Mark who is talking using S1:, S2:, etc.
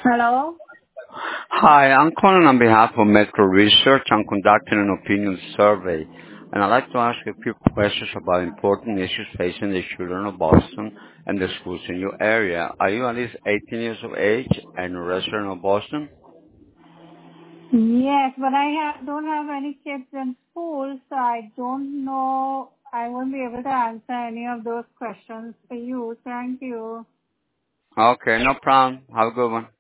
S1: Hello?
S2: Hi, I'm calling on behalf of Metro Research. I'm conducting an opinion survey, and I'd like to ask you a few questions about important issues facing the children of Boston and the schools in your area. Are you at least 18 years of age and a resident of Boston?
S1: Yes, but don't have any kids in school, so I don't know. I won't be able to answer any of those questions for you. Thank you.
S2: Okay, no problem. Have a good one.